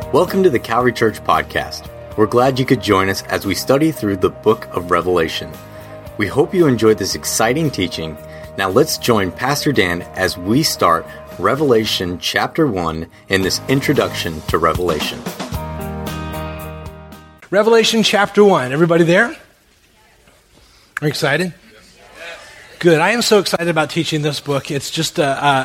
Welcome to the Calvary Church Podcast. We're glad you could join us as we study through the book of Revelation. We hope you enjoyed this exciting teaching. Now let's join Pastor Dan as we start Revelation chapter 1 in this introduction to Revelation. Revelation chapter 1. Everybody there? Are you excited? Good. I am so excited about teaching this book. It's just,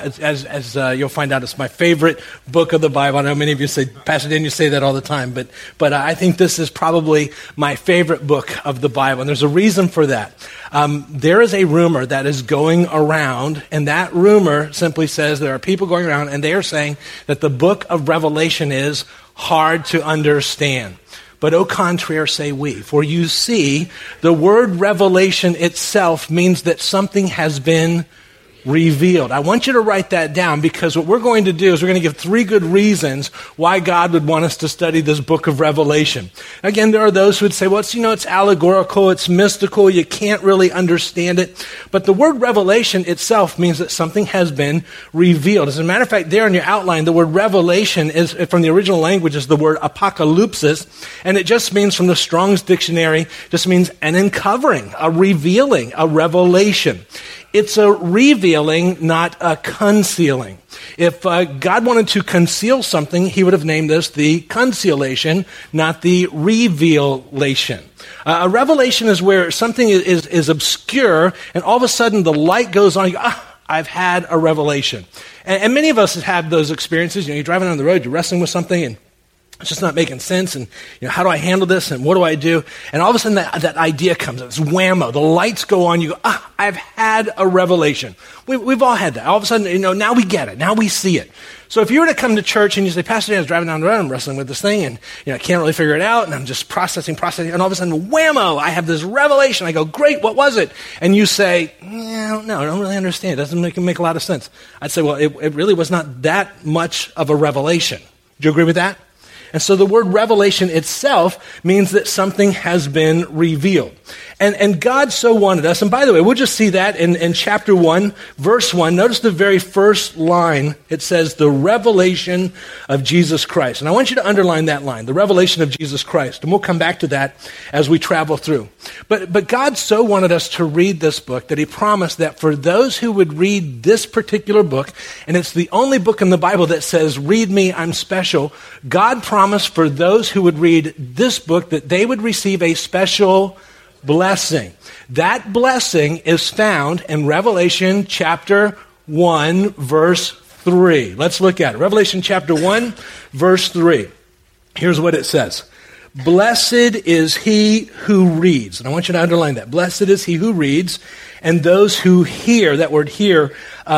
as you'll find out, it's my favorite book of the Bible. I know many of you say, Pastor Dan, you say that all the time, but I think this is probably my favorite book of the Bible, and there's a reason for that. There is a rumor that is going around, and that rumor simply says there are people going around, and they are saying that the book of Revelation is hard to understand. But au contraire say we. For you see, the word revelation itself means that something has been revealed. I want you to write that down because what we're going to do is we're going to give 3 good reasons why God would want us to study this book of Revelation. Again, there are those who would say, well, it's allegorical, it's mystical, you can't really understand it. But the word revelation itself means that something has been revealed. As a matter of fact, there in your outline, the word revelation is from the original language is the word apocalypsis, and it just means from the Strong's Dictionary, just means an uncovering, a revealing, a revelation. It's a revealing, not a concealing. If God wanted to conceal something, he would have named this the concealation, not the revelation. A revelation is where something is obscure, and all of a sudden the light goes on, and you go, I've had a revelation. And many of us have had those experiences. You're driving on the road, you're wrestling with something, and it's just not making sense, and how do I handle this, and what do I do? And all of a sudden that idea comes, it's whammo, the lights go on, you go, I've had a revelation. We've all had that. All of a sudden, now we get it, now we see it. So if you were to come to church and you say, Pastor Dan, I was driving down the road, I'm wrestling with this thing, and I can't really figure it out, and I'm just processing, and all of a sudden, whammo, I have this revelation. I go, great, what was it? And you say, no, I don't really understand. It doesn't make a lot of sense. I'd say, well, it really was not that much of a revelation. Do you agree with that? And so the word revelation itself means that something has been revealed. And God so wanted us, and by the way, we'll just see that in chapter 1, verse 1. Notice the very first line. It says, the revelation of Jesus Christ. And I want you to underline that line, the revelation of Jesus Christ. And we'll come back to that as we travel through. But God so wanted us to read this book that he promised that for those who would read this particular book, and it's the only book in the Bible that says, read me, I'm special, God promised for those who would read this book that they would receive a special blessing. That blessing is found in Revelation chapter 1, verse 3. Let's look at it. Revelation chapter 1, verse 3. Here's what it says. Blessed is he who reads. And I want you to underline that. Blessed is he who reads, and those who hear. That word hear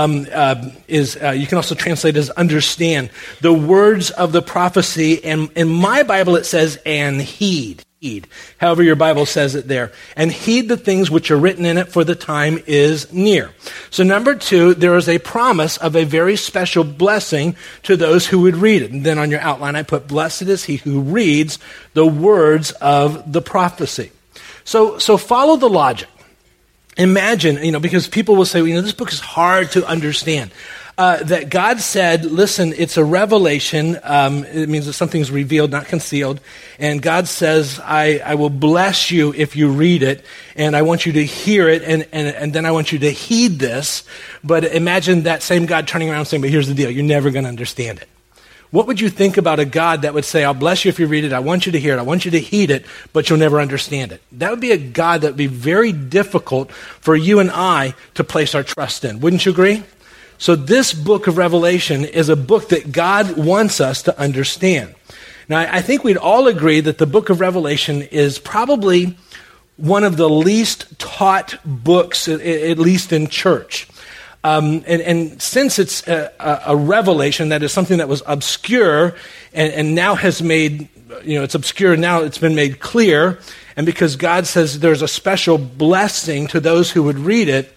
is you can also translate as understand. The words of the prophecy, and in my Bible it says, and heed. However your Bible says it there. And heed the things which are written in it, for the time is near. So number 2, there is a promise of a very special blessing to those who would read it. And then on your outline I put, blessed is he who reads the words of the prophecy. So follow the logic. Imagine, because people will say, this book is hard to understand. That God said, listen, it's a revelation. It means that something's revealed, not concealed. And God says, I will bless you if you read it, and I want you to hear it, and then I want you to heed this. But imagine that same God turning around and saying, but here's the deal, you're never going to understand it. What would you think about a God that would say, I'll bless you if you read it, I want you to hear it, I want you to heed it, but you'll never understand it? That would be a God that would be very difficult for you and I to place our trust in. Wouldn't you agree? So this book of Revelation is a book that God wants us to understand. Now, I think we'd all agree that the book of Revelation is probably one of the least taught books, at least in church. And since it's a revelation, that is something that was obscure and now has made, it's obscure, now it's been made clear, and because God says there's a special blessing to those who would read it,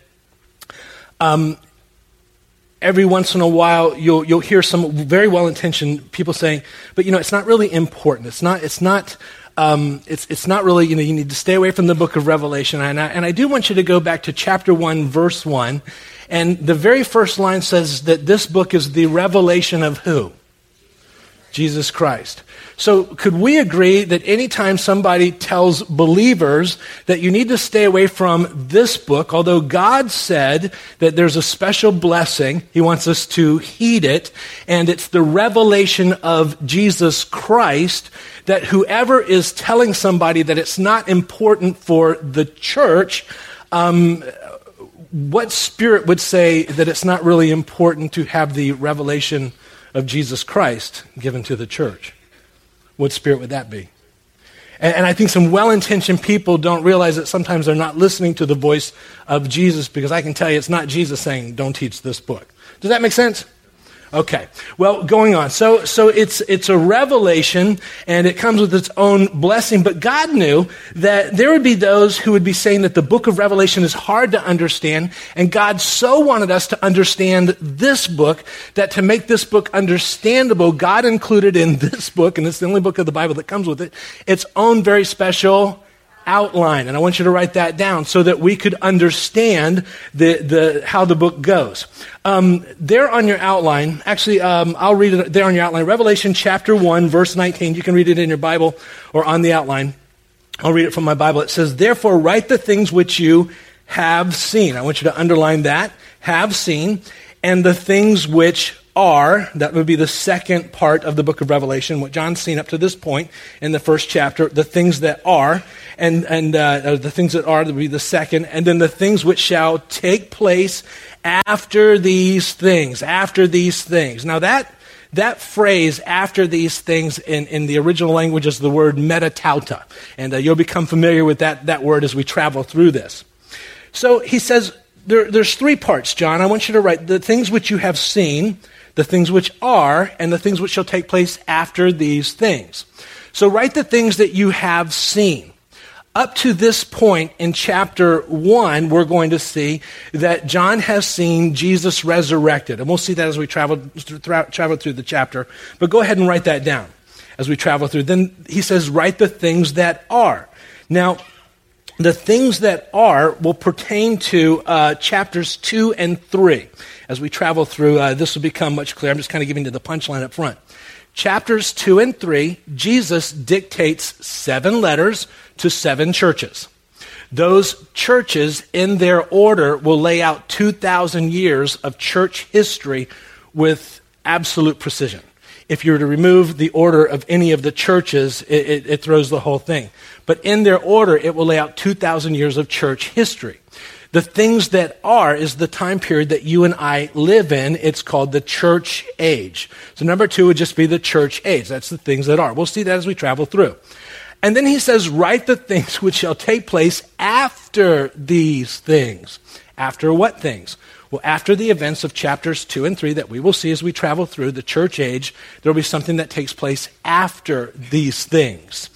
every once in a while you'll hear some very well-intentioned people saying, but it's not really important. It's not really, you need to stay away from the book of Revelation. And I do want you to go back to chapter 1, verse 1. And the very first line says that this book is the revelation of who? Jesus Christ. So could we agree that anytime somebody tells believers that you need to stay away from this book, although God said that there's a special blessing, he wants us to heed it, and it's the revelation of Jesus Christ, that whoever is telling somebody that it's not important for the church, what spirit would say that it's not really important to have the revelation of Jesus Christ given to the church? What spirit would that be? And I think some well-intentioned people don't realize that sometimes they're not listening to the voice of Jesus, because I can tell you it's not Jesus saying, don't teach this book. Does that make sense? Okay. Well, going on. So it's a revelation, and it comes with its own blessing, but God knew that there would be those who would be saying that the book of Revelation is hard to understand, and God so wanted us to understand this book that to make this book understandable, God included in this book, and it's the only book of the Bible that comes with it, its own very special outline. And I want you to write that down so that we could understand how the book goes. There on your outline, actually, I'll read it there on your outline. Revelation chapter 1, verse 19. You can read it in your Bible or on the outline. I'll read it from my Bible. It says, "Therefore write the things which you have seen." I want you to underline that. Have seen. And the things which are, that would be the second part of the book of Revelation, what John's seen up to this point in the first chapter, the things that are, and the things that are, that would be the second, and then the things which shall take place after these things, after these things. Now that phrase, after these things, in the original language is the word metatauta, and you'll become familiar with that word as we travel through this. So he says, there's three parts, John. I want you to write the things which you have seen, the things which are, and the things which shall take place after these things. So write the things that you have seen. Up to this point in chapter 1, we're going to see that John has seen Jesus resurrected. And we'll see that as we travel through the chapter. But go ahead and write that down as we travel through. Then he says, write the things that are. Now, the things that are will pertain to chapters 2 and 3. As we travel through, this will become much clearer. I'm just kind of giving you the punchline up front. Chapters 2 and 3, Jesus dictates 7 letters to 7 churches. Those churches, in their order, will lay out 2,000 years of church history with absolute precision. If you were to remove the order of any of the churches, it throws the whole thing. But in their order, it will lay out 2,000 years of church history. The things that are is the time period that you and I live in. It's called the church age. So number 2 would just be the church age. That's the things that are. We'll see that as we travel through. And then he says, write the things which shall take place after these things. After what things? Well, after the events of chapters 2 and 3 that we will see as we travel through the church age, there will be something that takes place after these things.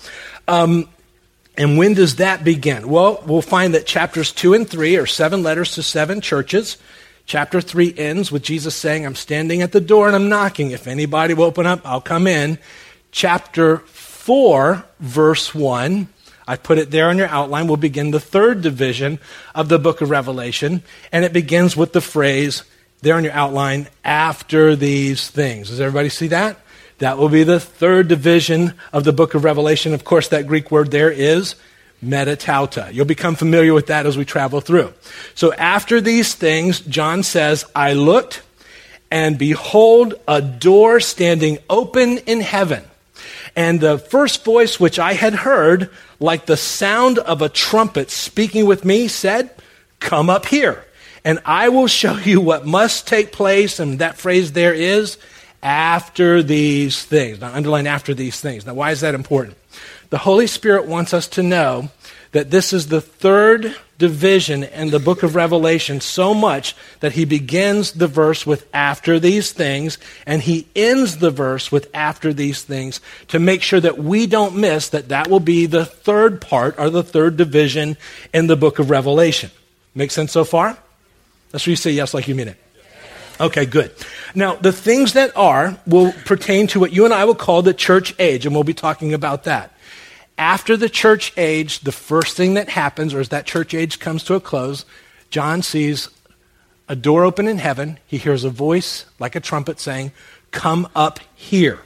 And when does that begin? Well, we'll find that chapters 2 and 3 are 7 letters to 7 churches. Chapter 3 ends with Jesus saying, I'm standing at the door and I'm knocking. If anybody will open up, I'll come in. Chapter 4, verse 1, I put it there on your outline, will begin the third division of the book of Revelation. And it begins with the phrase, there on your outline, after these things. Does everybody see that? That will be the third division of the book of Revelation. Of course, that Greek word there is metatauta. You'll become familiar with that as we travel through. So after these things, John says, I looked, and behold, a door standing open in heaven. And the first voice which I had heard, like the sound of a trumpet speaking with me, said, come up here, and I will show you what must take place. And that phrase there is, after these things. Now, underline after these things. Now, why is that important? The Holy Spirit wants us to know that this is the third division in the book of Revelation, so much that he begins the verse with after these things, and he ends the verse with after these things to make sure that we don't miss that will be the third part or the third division in the book of Revelation. Make sense so far? That's where you say yes like you mean it. Okay, good. Now, the things that are will pertain to what you and I will call the church age, and we'll be talking about that. After the church age, the first thing that happens, or as that church age comes to a close, John sees a door open in heaven. He hears a voice like a trumpet saying, come up here.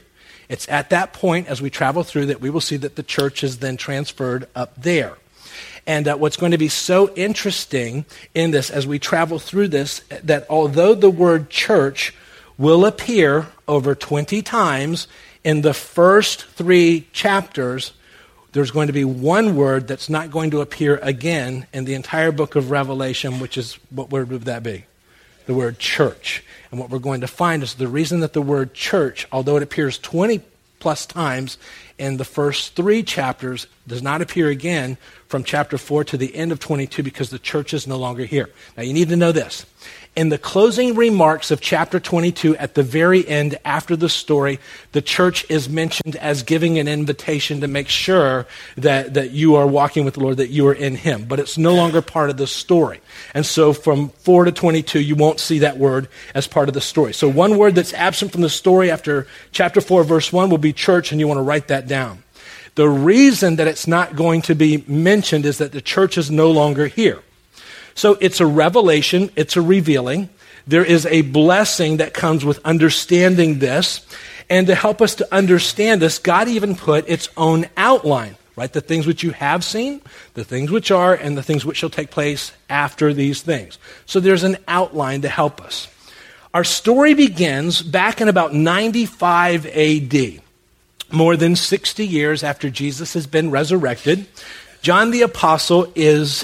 It's at that point, as we travel through, that we will see that the church is then transferred up there. And what's going to be so interesting in this, as we travel through this, that although the word church will appear over 20 times in the first 3 chapters, there's going to be one word that's not going to appear again in the entire book of Revelation, which is, what word would that be? The word church. And what we're going to find is the reason that the word church, although it appears 20 plus times in the first 3 chapters, does not appear again from chapter 4 to the end of 22, because the church is no longer here. Now you need to know this. In the closing remarks of chapter 22, at the very end, after the story, the church is mentioned as giving an invitation to make sure that you are walking with the Lord, that you are in Him. But it's no longer part of the story. And so from 4 to 22, you won't see that word as part of the story. So one word that's absent from the story after chapter 4, verse 1 will be church, and you want to write that down. The reason that it's not going to be mentioned is that the church is no longer here. So it's a revelation, it's a revealing. There is a blessing that comes with understanding this. And to help us to understand this, God even put its own outline, right? The things which you have seen, the things which are, and the things which shall take place after these things. So there's an outline to help us. Our story begins back in about 95 AD, more than 60 years after Jesus has been resurrected. John the Apostle is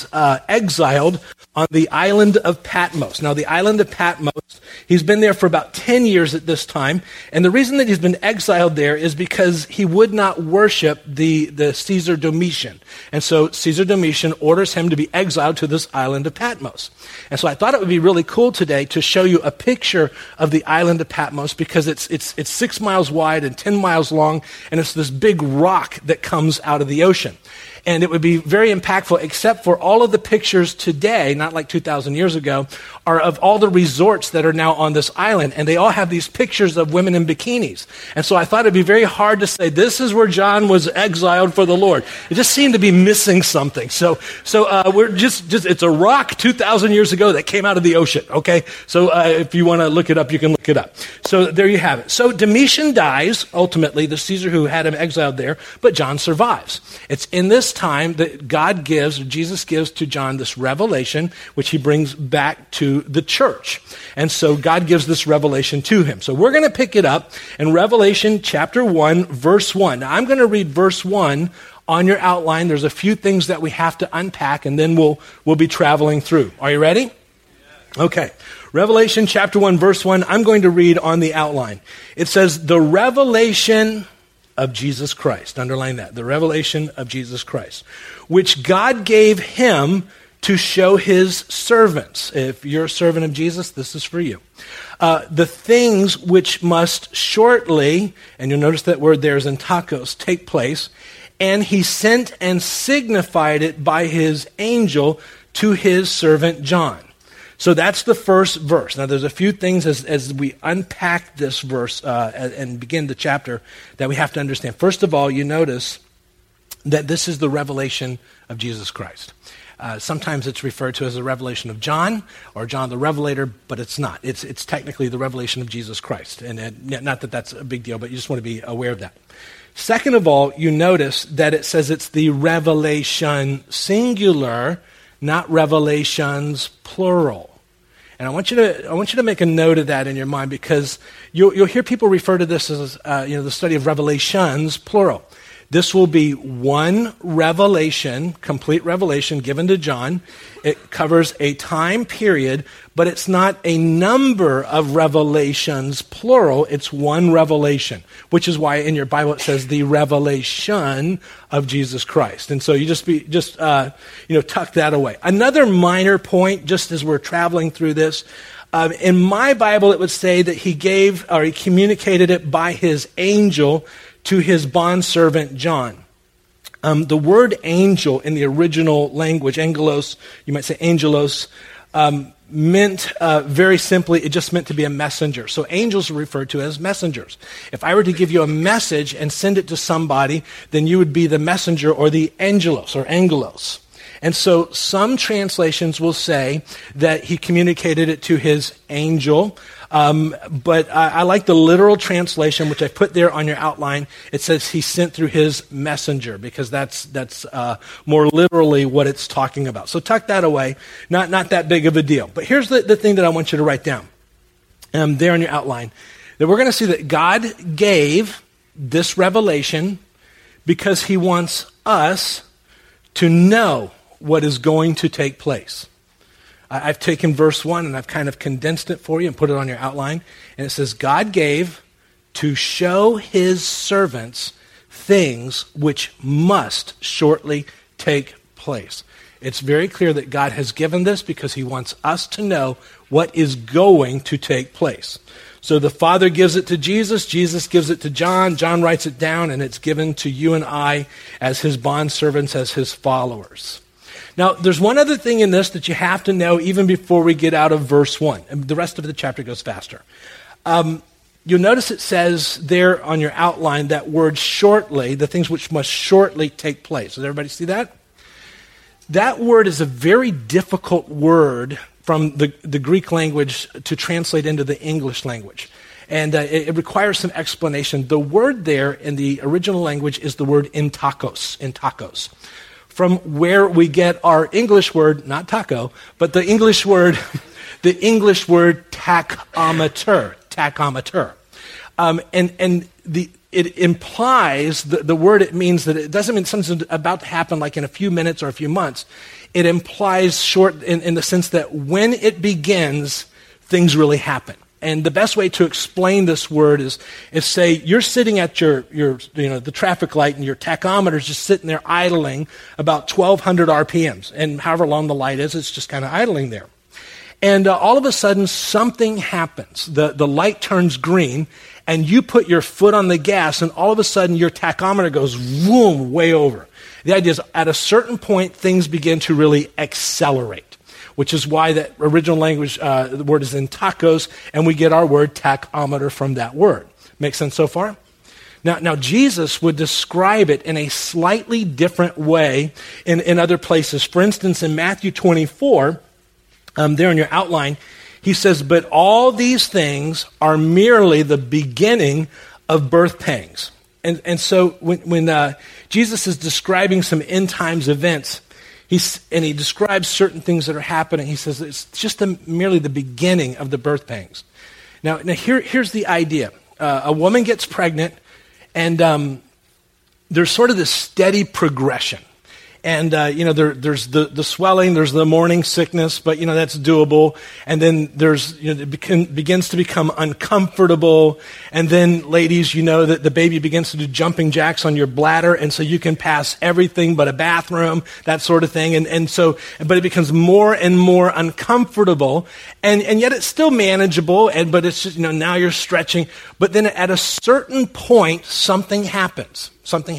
exiled on the island of Patmos. Now, the island of Patmos, he's been there for about 10 years at this time. And the reason that he's been exiled there is because he would not worship the Caesar Domitian. And so Caesar Domitian orders him to be exiled to this island of Patmos. And so I thought it would be really cool today to show you a picture of the island of Patmos, because it's 6 miles wide and 10 miles long, and it's this big rock that comes out of the ocean. And it would be very impactful, except for all of the pictures today, not like 2,000 years ago, are of all the resorts that are now on this island. And they all have these pictures of women in bikinis. And so I thought it'd be very hard to say, this is where John was exiled for the Lord. It just seemed to be missing something. So we're just it's a rock 2,000 years ago that came out of the ocean, okay? So if you want to look it up, you can look it up. So there you have it. So Domitian dies, ultimately, the Caesar who had him exiled there, but John survives. It's in this time that God gives, or Jesus gives to John this revelation, which he brings back to the church. And so God gives this revelation to him. So we're going to pick it up in Revelation chapter 1, verse 1. Now I'm going to read verse 1 on your outline. There's a few things that we have to unpack, and then we'll be traveling through. Are you ready? Okay. Revelation chapter 1, verse 1. I'm going to read on the outline. It says, the revelation of Jesus Christ. Underline that. The revelation of Jesus Christ, which God gave him to show his servants. If you're a servant of Jesus, this is for you. The things which must shortly, and you'll notice that word there is in tacos, take place. And he sent and signified it by his angel to his servant John. So that's the first verse. Now, there's a few things as we unpack this verse and begin the chapter that we have to understand. First of all, you notice that this is the revelation of Jesus Christ. Sometimes it's referred to as the revelation of John or John the Revelator, but it's not. It's technically the revelation of Jesus Christ. And not that that's a big deal, but you just want to be aware of that. Second of all, you notice that it says it's the revelation singular, not revelations plural. And I want you to make a note of that in your mind, because you'll hear people refer to this as the study of revelations plural. This will be one revelation, complete revelation given to John. It covers a time period, but it's not a number of revelations, plural. It's one revelation, which is why in your Bible it says the revelation of Jesus Christ. And so you tuck that away. Another minor point, just as we're traveling through this, in my Bible it would say that he communicated it by his angel to his bondservant John. The word angel in the original language, angelos, you might say angelos, meant very simply, it just meant to be a messenger. So angels are referred to as messengers. If I were to give you a message and send it to somebody, then you would be the messenger or the angelos or angelos. And so some translations will say that he communicated it to his angel. But I like the literal translation, which I put there on your outline. It says he sent through his messenger, because that's more literally what it's talking about. So tuck that away. Not that big of a deal. But here's the thing that I want you to write down there on your outline. That we're going to see that God gave this revelation because he wants us to know what is going to take place. I've taken verse 1 and I've kind of condensed it for you and put it on your outline. And it says, God gave to show his servants things which must shortly take place. It's very clear that God has given this because he wants us to know what is going to take place. So the Father gives it to Jesus, Jesus gives it to John, John writes it down, and it's given to you and I as his bondservants, as his followers. Now, there's one other thing in this that you have to know even before we get out of verse 1. And the rest of the chapter goes faster. You'll notice it says there on your outline that word shortly, the things which must shortly take place. Does everybody see that? That word is a very difficult word from the Greek language to translate into the English language. And it requires some explanation. The word there in the original language is the word entakos. From where we get our English word, not taco, but the English word tachometer. It implies, the word, it means that it doesn't mean something's about to happen like in a few minutes or a few months. It implies short in the sense that when it begins, things really happen. And the best way to explain this word is say you're sitting at your the traffic light and your tachometer is just sitting there idling about 1,200 RPMs. And however long the light is, it's just kind of idling there. And all of a sudden, something happens. The light turns green, and you put your foot on the gas, and all of a sudden, your tachometer goes boom, way over. The idea is at a certain point, things begin to really accelerate, which is why that original language, the word is entakos, and we get our word tachometer from that word. Make sense so far? Now Jesus would describe it in a slightly different way in other places. For instance, in Matthew 24, there in your outline, he says, but all these things are merely the beginning of birth pangs. And so when Jesus is describing some end times events, he describes certain things that are happening. He says it's just merely the beginning of the birth pangs. Now here's the idea. A woman gets pregnant, and there's sort of this steady progression. And, there's the swelling, there's the morning sickness, but, that's doable. And then it begins to become uncomfortable. And then, ladies, that the baby begins to do jumping jacks on your bladder. And so you can pass everything but a bathroom, that sort of thing. But it becomes more and more uncomfortable. And yet it's still manageable. But it's just, now you're stretching. But then at a certain point, something happens.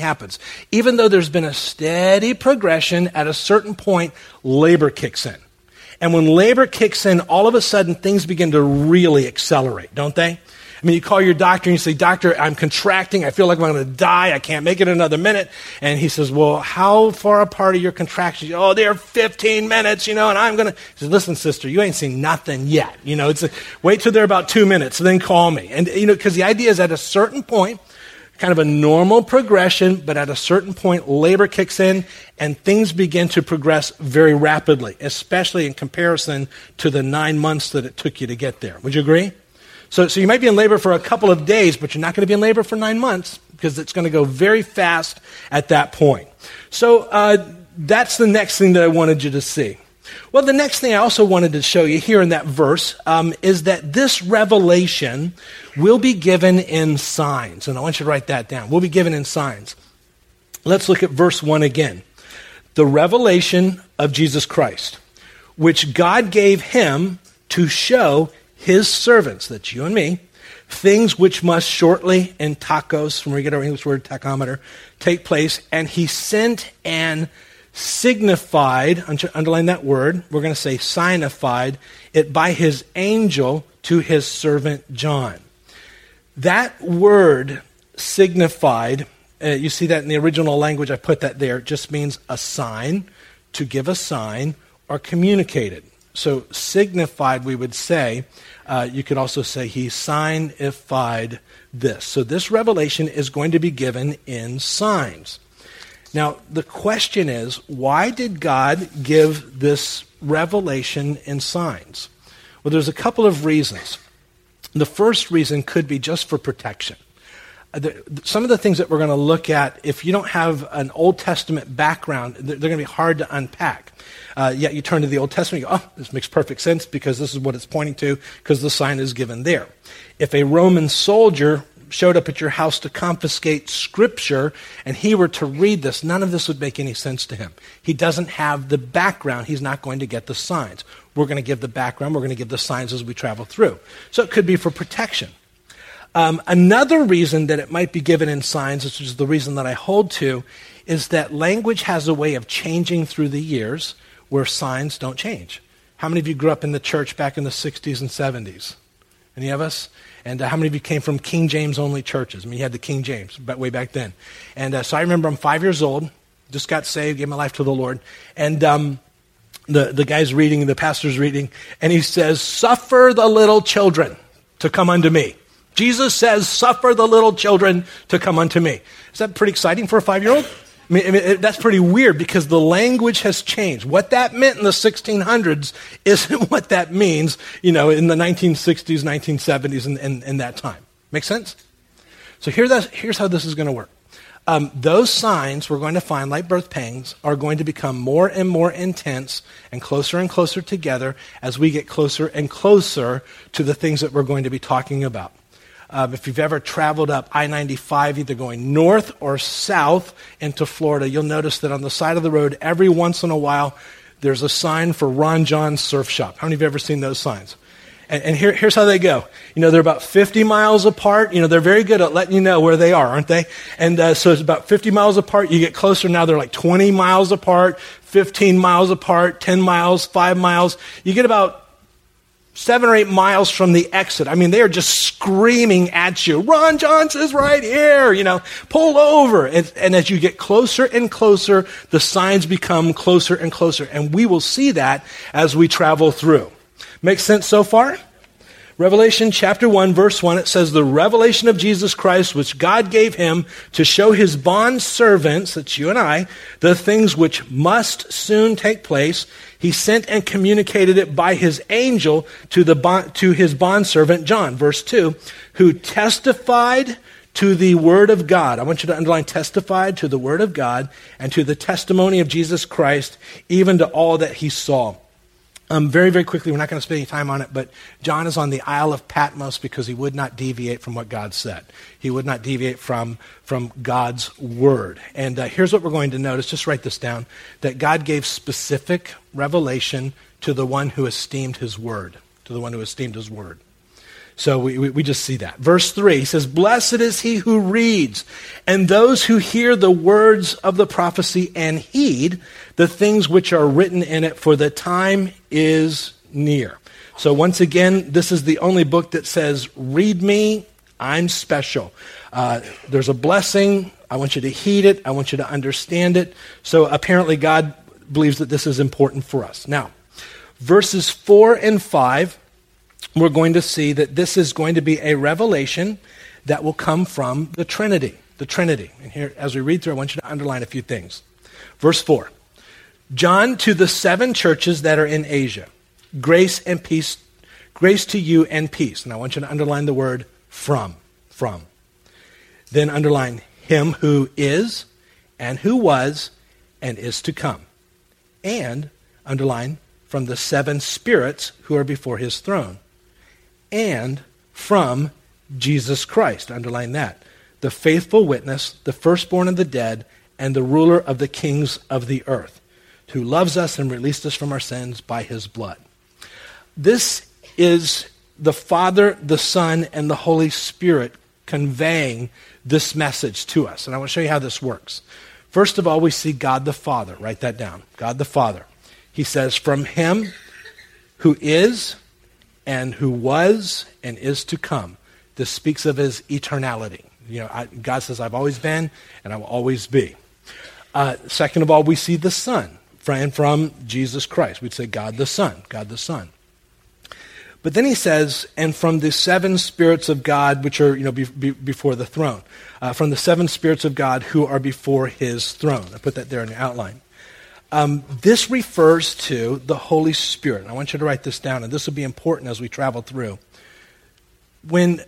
Even though there's been a steady progression, at a certain point, labor kicks in. And when labor kicks in, all of a sudden, things begin to really accelerate, don't they? I mean, you call your doctor and you say, Doctor, I'm contracting. I feel like I'm going to die. I can't make it another minute. And he says, well, how far apart are your contractions? Oh, they're 15 minutes, and I'm going to... He says, listen, sister, you ain't seen nothing yet. Wait till they're about 2 minutes, then call me. And, because the idea is at a certain point, kind of a normal progression, but at a certain point, labor kicks in and things begin to progress very rapidly, especially in comparison to the 9 months that it took you to get there. Would you agree? So you might be in labor for a couple of days, but you're not going to be in labor for 9 months because it's going to go very fast at that point. So that's the next thing that I wanted you to see. Well, the next thing I also wanted to show you here in that verse is that this revelation will be given in signs. And I want you to write that down. Will be given in signs. Let's look at verse 1 again. The revelation of Jesus Christ, which God gave him to show his servants, that's you and me, things which must shortly, in tacos, from where we get our English word tachometer, take place. And he sent and signified, underline that word, we're going to say signified it by his angel to his servant John. That word signified, you see that in the original language, I put that there, just means a sign, to give a sign, or communicate it. So signified, we would say, you could also say he signified this. So this revelation is going to be given in signs. Now, the question is, why did God give this revelation in signs? Well, there's a couple of reasons. The first reason could be just for protection. Some of the things that we're going to look at, if you don't have an Old Testament background, they're going to be hard to unpack. Yet you turn to the Old Testament, you go, oh, this makes perfect sense because this is what it's pointing to, because the sign is given there. If a Roman soldier showed up at your house to confiscate Scripture, and he were to read this, none of this would make any sense to him. He doesn't have the background. He's not going to get the signs. We're going to give the background. We're going to give the signs as we travel through. So it could be for protection. Another reason that it might be given in signs, which is the reason that I hold to, is that language has a way of changing through the years where signs don't change. How many of you grew up in the church back in the 60s and 70s? Any of us? And how many of you came from King James only churches? I mean, you had the King James way back then. And so I remember I'm 5 years old, just got saved, gave my life to the Lord. And the guy's reading, the pastor's reading, and he says, "Suffer the little children to come unto me." Jesus says, "Suffer the little children to come unto me." Is that pretty exciting for a 5-year-old? I mean, that's pretty weird because the language has changed. What that meant in the 1600s isn't what that means, in the 1960s, 1970s, and that time. Make sense? So here's how this is going to work. Those signs we're going to find, like birth pangs, are going to become more and more intense and closer together as we get closer and closer to the things that we're going to be talking about. If you've ever traveled up I-95, either going north or south into Florida, you'll notice that on the side of the road, every once in a while, there's a sign for Ron John's Surf Shop. How many of you have ever seen those signs? And here's how they go. They're about 50 miles apart. They're very good at letting you know where they are, aren't they? And so it's about 50 miles apart. You get closer now, they're like 20 miles apart, 15 miles apart, 10 miles, 5 miles. You get about 7 or 8 miles from the exit. I mean, they are just screaming at you. Ron John's is right here, pull over. And as you get closer and closer, the signs become closer and closer. And we will see that as we travel through. Make sense so far? Revelation chapter 1, verse 1, it says, "The revelation of Jesus Christ, which God gave him to show his bond servants," that's you and I, "the things which must soon take place. He sent and communicated it by his angel to his bondservant John." Verse 2, "who testified to the word of God." I want you to underline "testified to the word of God and to the testimony of Jesus Christ, even to all that he saw." Very, very quickly, we're not going to spend any time on it, but John is on the Isle of Patmos because he would not deviate from what God said. He would not deviate from God's word. And here's what we're going to notice. Just write this down, that God gave specific revelation to the one who esteemed his word, So we just see that. Verse 3, he says, "Blessed is he who reads, and those who hear the words of the prophecy and heed the things which are written in it, for the time is near." So once again, this is the only book that says, "Read me, I'm special." There's a blessing. I want you to heed it. I want you to understand it. So apparently God believes that this is important for us. Now, verses 4 and 5, we're going to see that this is going to be a revelation that will come from the Trinity. The Trinity. And here, as we read through, I want you to underline a few things. Verse 4. "John, to the 7 churches that are in Asia, grace and peace, grace to you and peace." And I want you to underline the word from. Then underline him who is and who was and is to come. And underline from the 7 spirits who are before his throne. And from Jesus Christ, underline that, the faithful witness, the firstborn of the dead, and the ruler of the kings of the earth, who loves us and released us from our sins by his blood. This is the Father, the Son, and the Holy Spirit conveying this message to us. And I want to show you how this works. First of all, we see God the Father. Write that down. God the Father. He says, "From him who is and who was and is to come." This speaks of his eternality. God says, "I've always been and I will always be." Second of all, we see the Son. from Jesus Christ. We'd say God the Son, God the Son. But then he says, and from the seven spirits of God, which are before the throne, from the seven spirits of God who are before his throne. I put that there in the outline. This refers to the Holy Spirit. And I want you to write this down, and this will be important as we travel through. When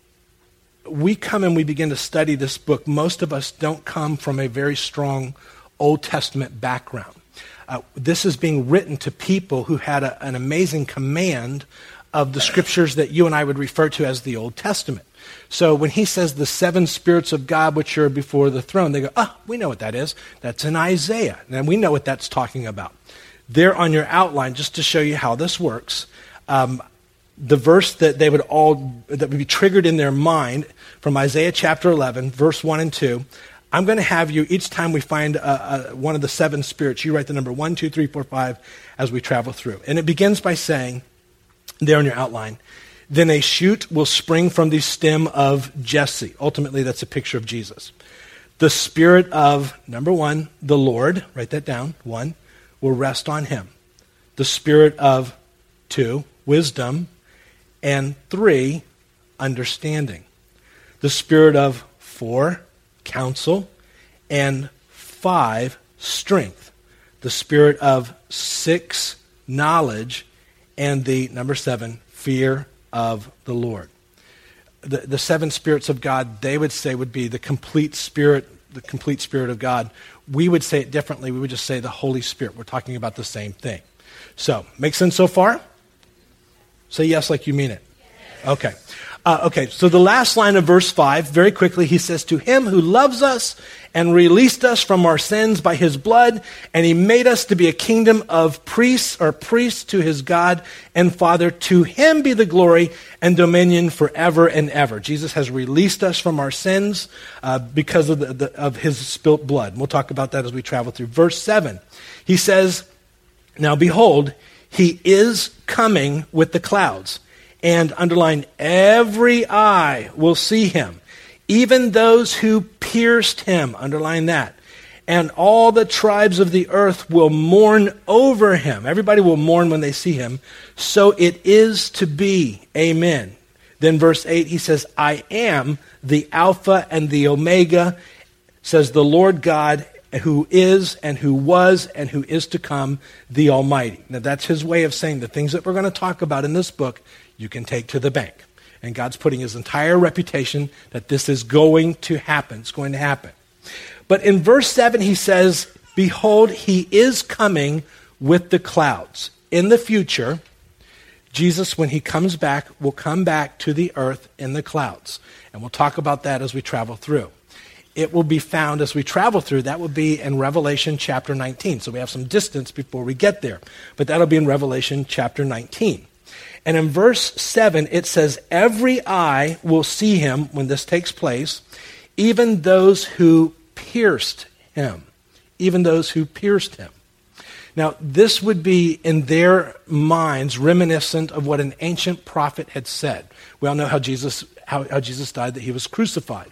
we come and we begin to study this book, most of us don't come from a very strong Old Testament background. This is being written to people who had an amazing command of the scriptures that you and I would refer to as the Old Testament. So when he says the seven spirits of God which are before the throne, they go, we know what that is. That's in Isaiah. And we know what that's talking about. There on your outline, just to show you how this works, the verse that that would be triggered in their mind from Isaiah chapter 11, verse 1 and 2, I'm going to have you, each time we find one of the seven spirits, you write the number 1, 2, 3, 4, 5 as we travel through. And it begins by saying, there on your outline, then a shoot will spring from the stem of Jesse. Ultimately, that's a picture of Jesus. The spirit of, number 1, the Lord, write that down, 1, will rest on him. The spirit of 2, wisdom, and 3, understanding. The spirit of 4, counsel, and 5, strength. The spirit of 6, knowledge, and the number 7, fear of the Lord. The seven spirits of God, they would say, would be the complete spirit of God. We would say it differently. We would just say the Holy Spirit. We're talking about the same thing. So, make sense so far? Say yes like you mean it. Okay. So the last line of verse 5, very quickly, he says, to him who loves us and released us from our sins by his blood, and he made us to be a kingdom of priests to his God and Father. To him be the glory and dominion forever and ever. Jesus has released us from our sins because of his spilt blood. And we'll talk about that as we travel through. Verse 7, he says, now behold, he is coming with the clouds. And underline, every eye will see him, even those who pierced him. Underline that. And all the tribes of the earth will mourn over him. Everybody will mourn when they see him. So it is to be. Amen. Then verse 8, he says, I am the Alpha and the Omega, says the Lord God, who is and who was and who is to come, the Almighty. Now that's his way of saying the things that we're going to talk about in this book, you can take to the bank. And God's putting his entire reputation that this is going to happen. It's going to happen. But in verse 7, he says, behold, he is coming with the clouds. In the future, Jesus, when he comes back, will come back to the earth in the clouds. And we'll talk about that as we travel through. It will be found as we travel through. That will be in Revelation chapter 19. So we have some distance before we get there. But that'll be in Revelation chapter 19. And in verse 7, it says, every eye will see him when this takes place, even those who pierced him. Even those who pierced him. Now, this would be in their minds reminiscent of what an ancient prophet had said. We all know how Jesus died, that he was crucified.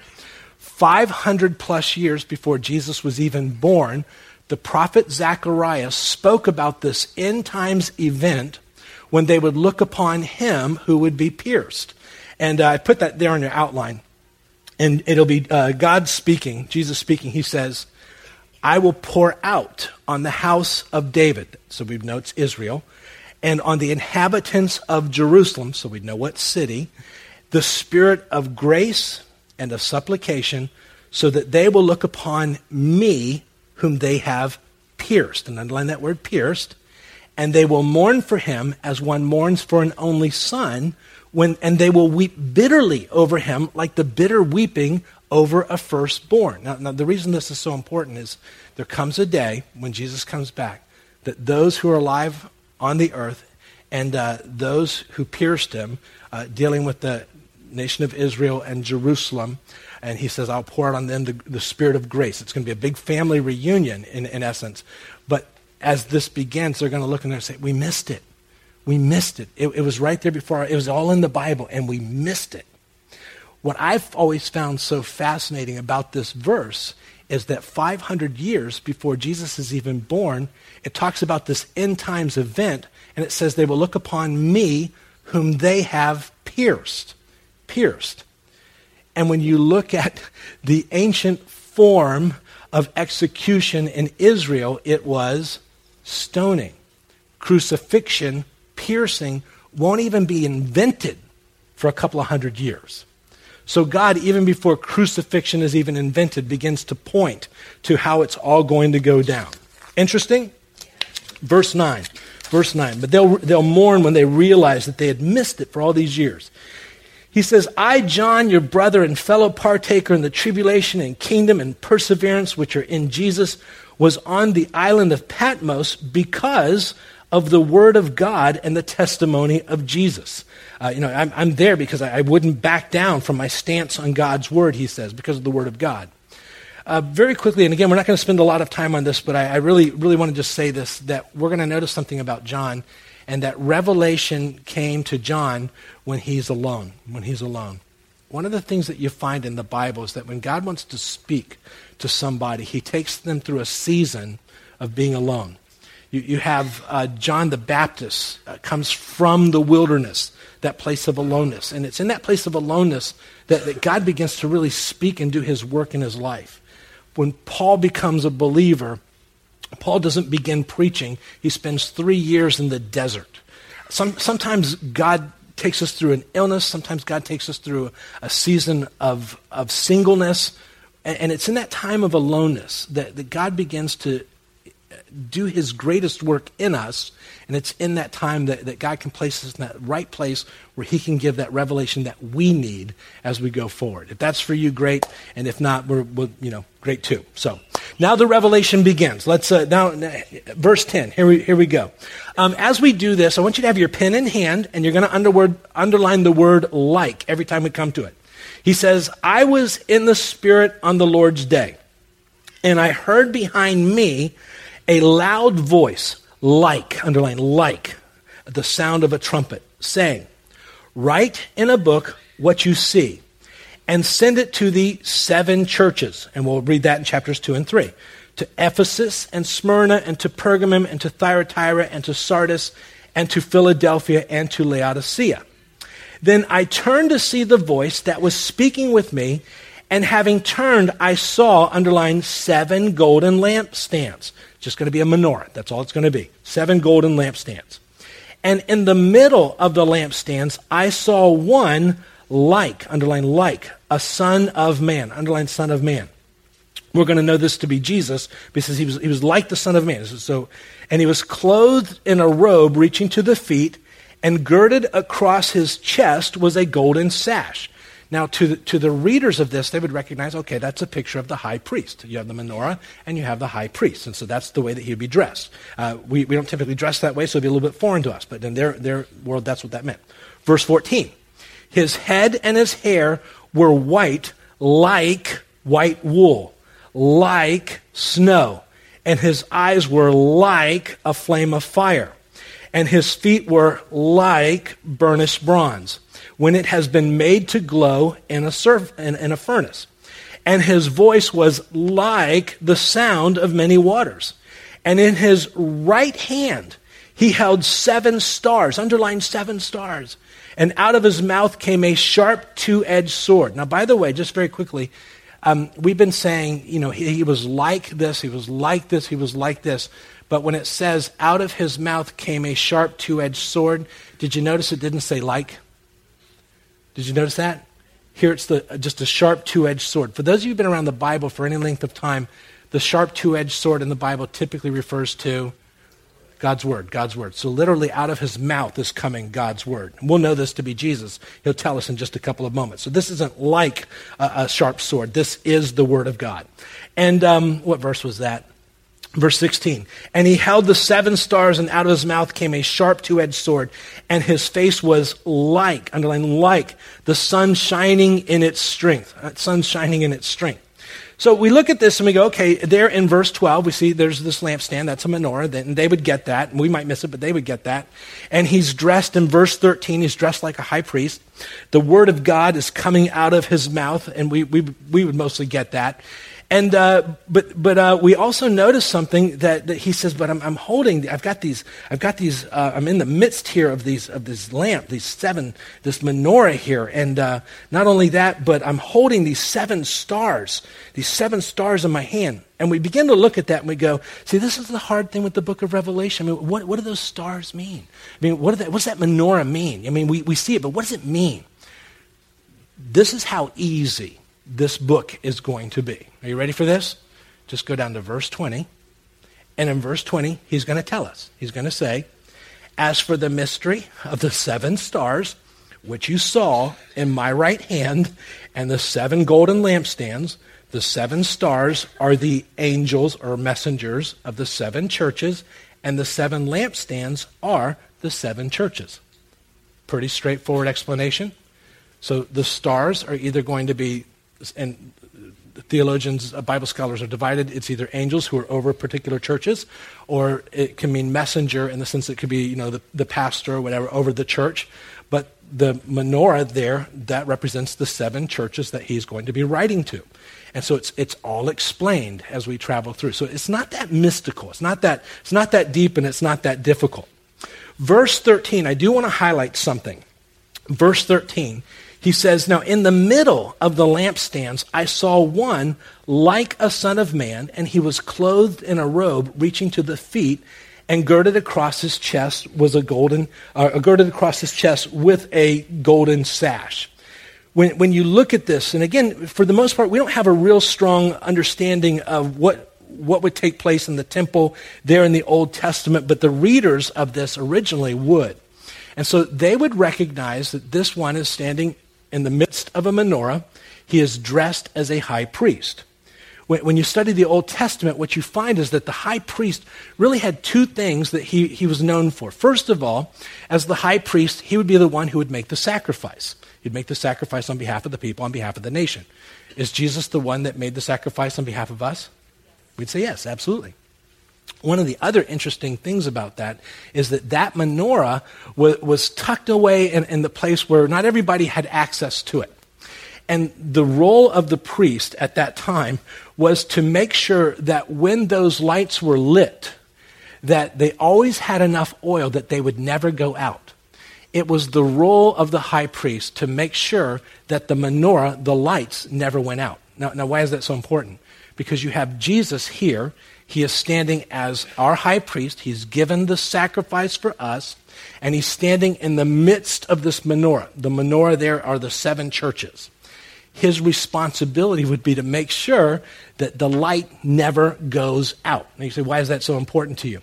500 plus years before Jesus was even born, the prophet Zechariah spoke about this end times event when they would look upon him who would be pierced. And I put that there on your outline. And it'll be God speaking, Jesus speaking. He says, I will pour out on the house of David, so we know it's Israel, and on the inhabitants of Jerusalem, so we know what city, the spirit of grace and of supplication, so that they will look upon me whom they have pierced. And underline that word, pierced. And they will mourn for him as one mourns for an only son, and they will weep bitterly over him like the bitter weeping over a firstborn. Now, the reason this is so important is there comes a day when Jesus comes back that those who are alive on the earth and those who pierced him, dealing with the nation of Israel and Jerusalem, and he says, I'll pour out on them the spirit of grace. It's going to be a big family reunion in essence. But as this begins, they're going to look and they're going to say, we missed it. We missed it. It was right there before. It was all in the Bible, and we missed it. What I've always found so fascinating about this verse is that 500 years before Jesus is even born, it talks about this end times event, and it says they will look upon me whom they have pierced. Pierced. And when you look at the ancient form of execution in Israel, it was stoning. Crucifixion, piercing, won't even be invented for a couple of hundred years. So God, even before crucifixion is even invented, begins to point to how it's all going to go down. Interesting? Verse 9. But they'll mourn when they realize that they had missed it for all these years. He says, I, John, your brother and fellow partaker in the tribulation and kingdom and perseverance which are in Jesus, was on the island of Patmos because of the word of God and the testimony of Jesus. I'm there because I wouldn't back down from my stance on God's word, he says, because of the word of God. Very quickly, and again, we're not going to spend a lot of time on this, but I really want to just say this, that we're going to notice something about John, and that revelation came to John when he's alone. One of the things that you find in the Bible is that when God wants to speak to somebody, he takes them through a season of being alone. You have John the Baptist comes from the wilderness, that place of aloneness. And it's in that place of aloneness that God begins to really speak and do his work in his life. When Paul becomes a believer, Paul doesn't begin preaching. He spends 3 years in the desert. Sometimes God takes us through an illness. Sometimes God takes us through a season of singleness. And it's in that time of aloneness that God begins to do his greatest work in us, and it's in that time that God can place us in that right place where he can give that revelation that we need as we go forward. If that's for you, great, and if not, we're great too. So now the revelation begins. Let's now verse 10. Here we go. As we do this, I want you to have your pen in hand, and you're going to underline the word "like" every time we come to it. He says, "I was in the Spirit on the Lord's day, and I heard behind me a loud voice, underline like, the sound of a trumpet, saying, write in a book what you see, and send it to the 7 churches. And we'll read that in chapters 2 and 3. To Ephesus and Smyrna and to Pergamum and to Thyatira and to Sardis and to Philadelphia and to Laodicea. Then I turned to see the voice that was speaking with me, and having turned, I saw, underline, 7 golden lampstands. Just going to be a menorah. That's all it's going to be. 7 golden lampstands. And in the middle of the lampstands, I saw one like, underline like, a son of man, underline son of man. We're going to know this to be Jesus because he was like the Son of Man. And he was clothed in a robe reaching to the feet, and girded across his chest was a golden sash. Now, to the readers of this, they would recognize, okay, that's a picture of the high priest. You have the menorah, and you have the high priest, and so that's the way that he would be dressed. We don't typically dress that way, so it'd be a little bit foreign to us, but in their world, that's what that meant. Verse 14, his head and his hair were white like white wool, like snow, and his eyes were like a flame of fire, and his feet were like burnished bronze, when it has been made to glow in a furnace. And his voice was like the sound of many waters. And in his right hand he held 7 stars, underline 7 stars. And out of his mouth came a sharp 2-edged sword. Now, by the way, just very quickly, we've been saying, he was like this, he was like this, he was like this. But when it says, out of his mouth came a sharp 2-edged sword, did you notice it didn't say like? Did you notice that? Here it's just a sharp 2-edged sword. For those of you who've been around the Bible for any length of time, the sharp 2-edged sword in the Bible typically refers to God's word, God's word. So literally out of his mouth is coming God's word. And we'll know this to be Jesus. He'll tell us in just a couple of moments. So this isn't like a sharp sword. This is the word of God. And what verse was that? Verse 16, and he held the 7 stars, and out of his mouth came a sharp 2-edged sword, and his face was like, underline like, the sun shining in its strength. So we look at this and we go, okay, there in verse 12, we see there's this lampstand. That's a menorah. And they would get that. And we might miss it, but they would get that. And he's dressed in verse 13. He's dressed like a high priest. The word of God is coming out of his mouth. And we would mostly get that. And but we also notice something that he says. But I'm holding. I've got these. I'm in the midst here of this lamp, this menorah here. And not only that, but I'm holding these 7 stars. These 7 stars in my hand. And we begin to look at that and we go, see, this is the hard thing with the book of Revelation. I mean, what do those stars mean? I mean, what does that menorah mean? I mean, we see it, but what does it mean? This is how easy this book is going to be. Are you ready for this? Just go down to verse 20. And in verse 20, he's going to tell us. He's going to say, as for the mystery of the 7 stars, which you saw in my right hand, and the 7 golden lampstands, the 7 stars are the angels or messengers of the 7 churches, and the 7 lampstands are the 7 churches. Pretty straightforward explanation. So the stars are either going to be, and theologians, Bible scholars are divided. It's either angels who are over particular churches, or it can mean messenger in the sense it could be, the pastor or whatever over the church. But the menorah there, that represents the 7 churches that he's going to be writing to. And so it's all explained as we travel through. So it's not that mystical. It's not that deep, and it's not that difficult. Verse 13, I do want to highlight something. Verse 13, he says, now in the middle of the lampstands, I saw one like a son of man, and he was clothed in a robe reaching to the feet, and girded across his chest with a golden sash. When you look at this, and again, for the most part, we don't have a real strong understanding of what would take place in the temple there in the Old Testament, but the readers of this originally would. And so they would recognize that this one is standing in the midst of a menorah. He is dressed as a high priest. When you study the Old Testament, what you find is that the high priest really had 2 things that he was known for. First of all, as the high priest, he would be the one who would make the sacrifice. He'd make the sacrifice on behalf of the people, on behalf of the nation. Is Jesus the one that made the sacrifice on behalf of us? We'd say yes, absolutely. One of the other interesting things about that is that menorah was tucked away in the place where not everybody had access to it. And the role of the priest at that time was to make sure that when those lights were lit, that they always had enough oil that they would never go out. It was the role of the high priest to make sure that the menorah, the lights, never went out. Now, why is that so important? Because you have Jesus here. He is standing as our high priest. He's given the sacrifice for us, and he's standing in the midst of this menorah. The menorah there are the 7 churches. His responsibility would be to make sure that the light never goes out. Now you say, why is that so important to you?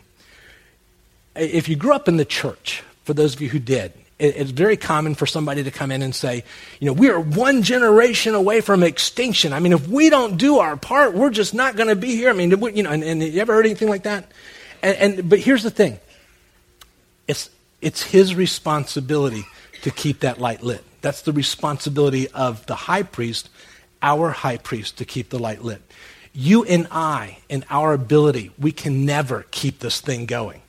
If you grew up in the church, for those of you who did, it's very common for somebody to come in and say, we are 1 generation away from extinction. I mean, if we don't do our part, we're just not going to be here. I mean, and you ever heard anything like that? But here's the thing. It's his responsibility to keep that light lit. That's the responsibility of the high priest, our high priest, to keep the light lit. You and I, in our ability, we can never keep this thing going.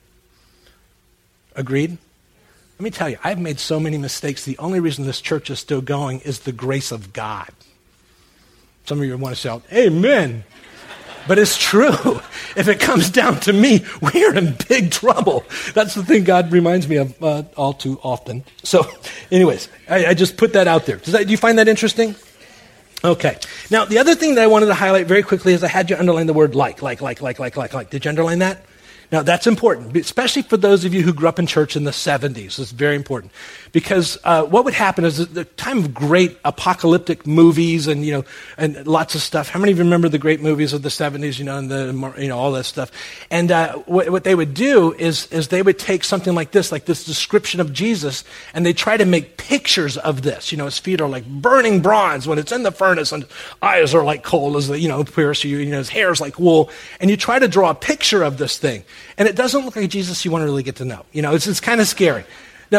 Agreed? Let me tell you, I've made so many mistakes. The only reason this church is still going is the grace of God. Some of you want to shout, amen. But it's true. If it comes down to me, we are in big trouble. That's the thing God reminds me of all too often. So anyways, I just put that out there. Do you find that interesting? Okay. Now, the other thing that I wanted to highlight very quickly is I had you underline the word like. Did you underline that? Now, that's important, especially for those of you who grew up in church in the 70s. It's very important. Because what would happen is the time of great apocalyptic movies and lots of stuff. How many of you remember the great movies of the 70s, and all that stuff? And what they would do is they would take something like this description of Jesus, and they try to make pictures of this. His feet are like burning bronze when it's in the furnace, and eyes are like coal as pierce you, his hair is like wool. And you try to draw a picture of this thing. And it doesn't look like Jesus you want to really get to know. It's kind of scary. Now,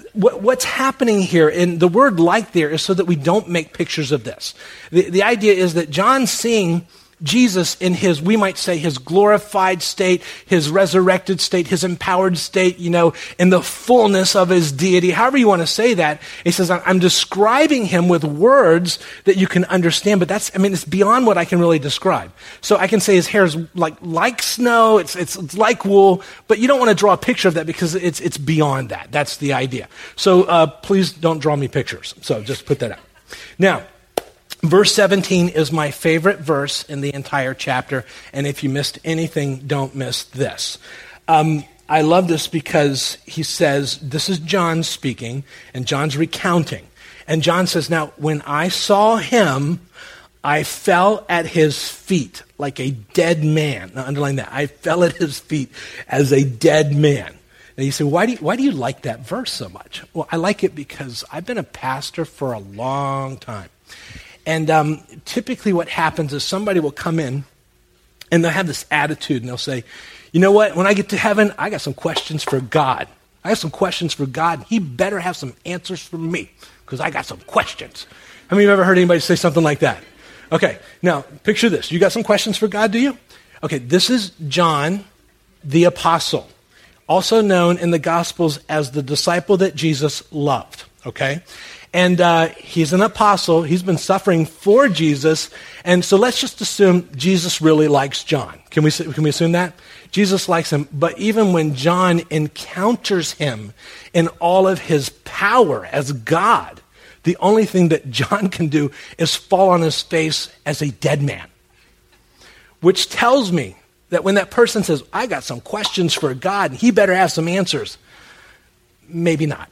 what's happening here, and the word like there is so that we don't make pictures of this. The idea is that John's seeing Jesus in his, we might say, his glorified state, his resurrected state, his empowered state, in the fullness of his deity, however you want to say that. He says, I'm describing him with words that you can understand, but it's beyond what I can really describe. So I can say his hair is like snow, it's like wool, but you don't want to draw a picture of that because it's beyond that. That's the idea. So please don't draw me pictures. So just put that out. Now, verse 17 is my favorite verse in the entire chapter, and if you missed anything, don't miss this. I love this because he says, this is John speaking, and John's recounting. And John says, now, when I saw him, I fell at his feet like a dead man. Now, underline that. I fell at his feet as a dead man. And you say, why do you like that verse so much? Well, I like it because I've been a pastor for a long time. And typically what happens is somebody will come in and they'll have this attitude and they'll say, you know what, when I get to heaven, I got some questions for God. I have some questions for God. He better have some answers for me because I got some questions. How many of you have ever heard anybody say something like that? Okay, now picture this. You got some questions for God, do you? Okay, this is John the Apostle, also known in the Gospels as the disciple that Jesus loved, okay? And he's an apostle. He's been suffering for Jesus. And so let's just assume Jesus really likes John. Can we assume that? Jesus likes him. But even when John encounters him in all of his power as God, the only thing that John can do is fall on his face as a dead man. Which tells me that when that person says, I got some questions for God, and he better have some answers, maybe not.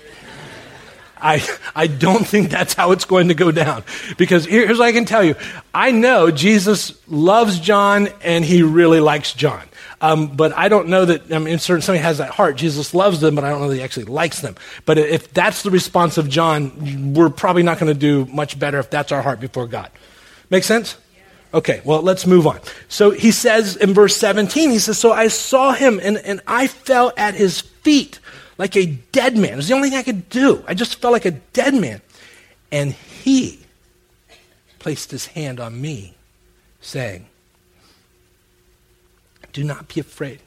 I don't think that's how it's going to go down. Because here's what I can tell you. I know Jesus loves John and he really likes John. But I don't know that, somebody has that heart. Jesus loves them, but I don't know that he actually likes them. But if that's the response of John, we're probably not going to do much better if that's our heart before God. Make sense? Okay, well, let's move on. So he says in verse 17, he says, so I saw him and I fell at his feet like a dead man. It was the only thing I could do. I just felt like a dead man. And he placed his hand on me, saying, do not be afraid.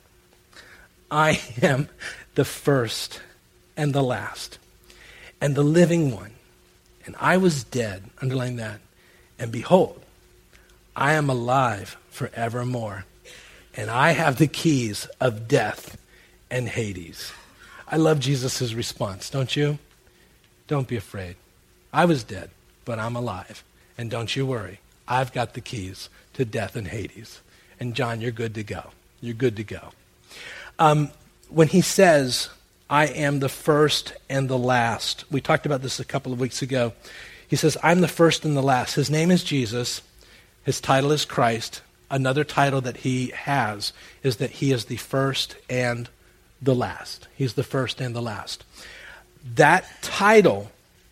I am the first and the last and the living one. And I was dead, underline that. And behold, I am alive forevermore. And I have the keys of death and Hades. I love Jesus' response, don't you? Don't be afraid. I was dead, but I'm alive. And don't you worry. I've got the keys to death and Hades. And John, you're good to go. You're good to go. When he says, I am the first and the last, we talked about this a couple of weeks ago. He says, I'm the first and the last. His name is Jesus. His title is Christ. Another title that he has is that he is the first and the last. He's the first and the last. That title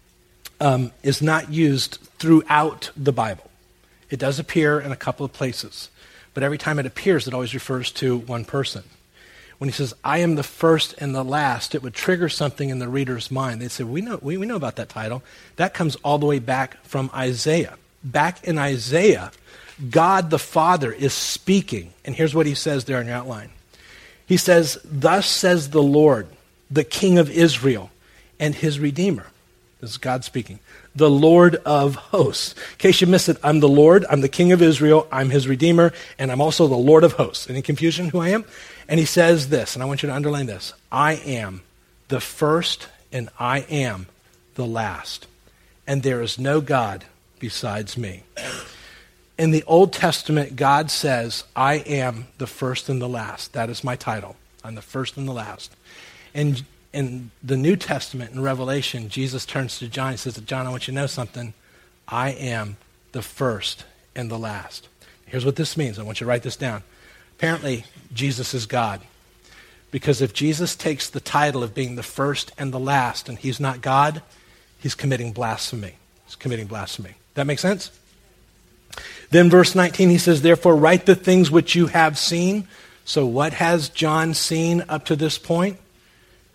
is not used throughout the Bible. It does appear in a couple of places, but every time it appears, it always refers to one person. When he says, I am the first and the last, it would trigger something in the reader's mind. They'd say, we know about that title. That comes all the way back from Isaiah. Back in Isaiah, God the Father is speaking, and here's what he says there in your outline. He says, thus says the Lord, the King of Israel, and his Redeemer. This is God speaking. The Lord of hosts. In case you missed it, I'm the Lord, I'm the King of Israel, I'm his Redeemer, and I'm also the Lord of hosts. Any confusion who I am? And he says this, and I want you to underline this. I am the first and I am the last. And there is no God besides me. In the Old Testament, God says, I am the first and the last. That is my title. I'm the first and the last. And in the New Testament, in Revelation, Jesus turns to John and says, John, I want you to know something. I am the first and the last. Here's what this means. I want you to write this down. Apparently, Jesus is God. Because if Jesus takes the title of being the first and the last and he's not God, he's committing blasphemy. He's committing blasphemy. That make sense? Then verse 19, he says, therefore write the things which you have seen. So what has John seen up to this point?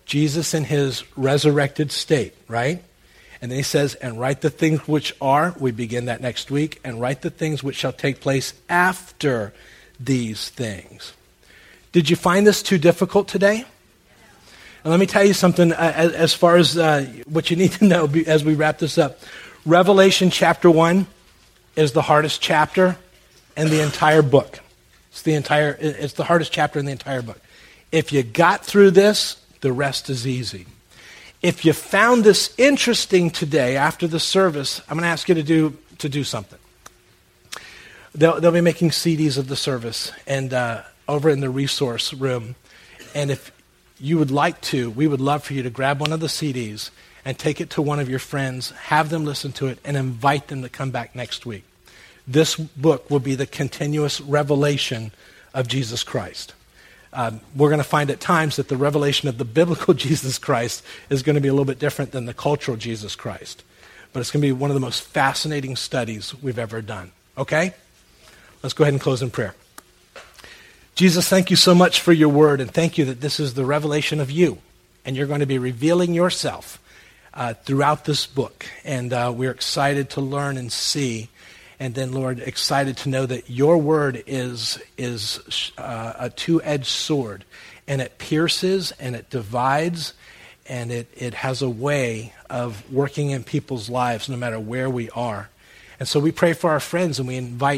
Jesus in his resurrected state, right? And then he says, and write the things which are, we begin that next week, and write the things which shall take place after these things. Did you find this too difficult today? And let me tell you something as far as what you need to know as we wrap this up. Revelation chapter 1 is the hardest chapter in the entire book. It's the hardest chapter in the entire book. If you got through this, the rest is easy. If you found this interesting today after the service, I'm going to ask you to do something. They'll be making CDs of the service and over in the resource room. And if you would like to, we would love for you to grab one of the CDs and take it to one of your friends, have them listen to it, and invite them to come back next week. This book will be the continuous revelation of Jesus Christ. We're going to find at times that the revelation of the biblical Jesus Christ is going to be a little bit different than the cultural Jesus Christ. But it's going to be one of the most fascinating studies we've ever done. Okay? Let's go ahead and close in prayer. Jesus, thank you so much for your word, and thank you that this is the revelation of you, and you're going to be revealing yourself throughout this book. And we're excited to learn and see. And then, Lord, excited to know that your word is a two-edged sword, and it pierces and it divides, and it has a way of working in people's lives no matter where we are. And so we pray for our friends, and we invite,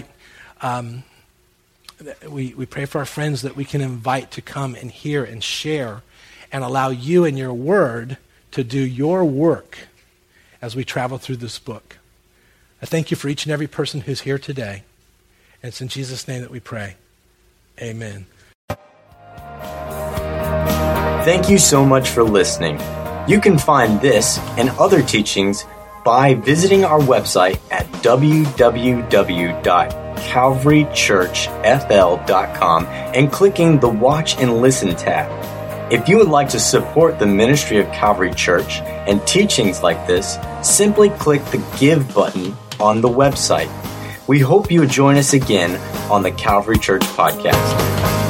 we pray for our friends that we can invite to come and hear and share and allow you and your word to do your work as we travel through this book. I thank you for each and every person who's here today. And it's in Jesus' name that we pray. Amen. Thank you so much for listening. You can find this and other teachings by visiting our website at www.calvarychurchfl.com and clicking the Watch and Listen tab. If you would like to support the ministry of Calvary Church and teachings like this, simply click the Give button on the website. We hope you would join us again on the Calvary Church Podcast.